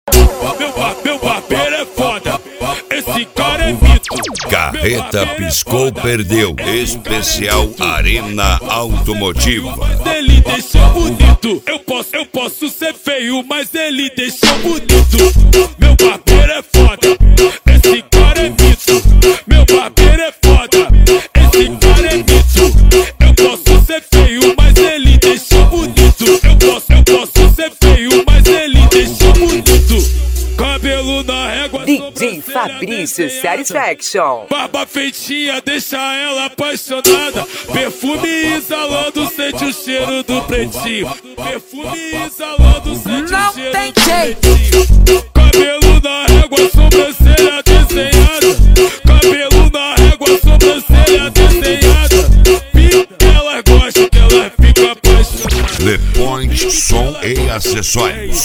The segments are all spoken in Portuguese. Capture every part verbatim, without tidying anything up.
Meu, meu barbeiro é foda, esse cara é mito. Carreta piscou, perdeu. Especial Arena Automotiva. Mas ele deixou bonito. Eu posso, eu posso ser feio, mas ele deixou bonito. Meu barbeiro é foda, esse cara é mito. Meu barbeiro é foda, esse cara é mito. Eu posso ser feio, mas ele deixou bonito. Eu posso, eu posso ser feio, mas ele deixou bonito. Cabelo na régua, D J Fabrício Satisfaction. Barba feitinha deixa ela apaixonada. Perfume exalando, sente o cheiro do pretinho. Perfume exalando, sente Não o cheiro tem do jeito. pretinho. Cabelo na régua, sobrancelha desenhada. Cabelo na régua, sobrancelha desenhada. Pique ela gosta, que ela fica apaixonada. Le Point Som e Acessórios.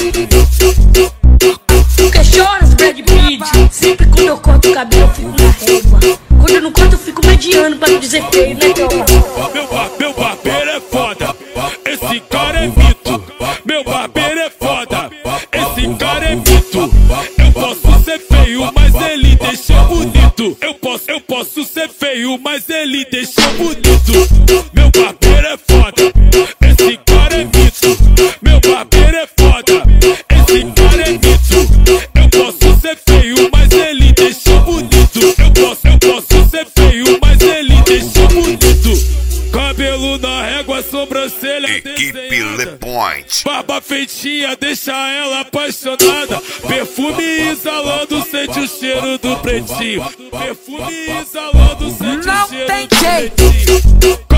Porque choras, Brad Pitt. Sempre quando eu corto o cabelo eu fico na régua. Quando eu não corto eu fico mediano pra não dizer feio, né, teu? Meu, bar, meu barbeiro é foda, esse cara é mito. Meu barbeiro é foda, esse cara é mito. Eu posso ser feio, mas ele deixou bonito. Eu posso, eu posso ser feio, mas ele deixou bonito. Meu barbeiro é foda, esse cara é mito. Meu barbeiro é foda, esse cara é mito. Eu posso ser feio, mas ele deixou bonito. Eu posso, eu posso ser feio, mas ele deixou bonito. Cabelo na régua, sobrancelha Equipe desenhada. Le Point. Barba feitinha deixa ela apaixonada. Perfume exalando, sente o cheiro do pretinho. Perfume exalando, sente Não o cheiro tem do jeito. pretinho.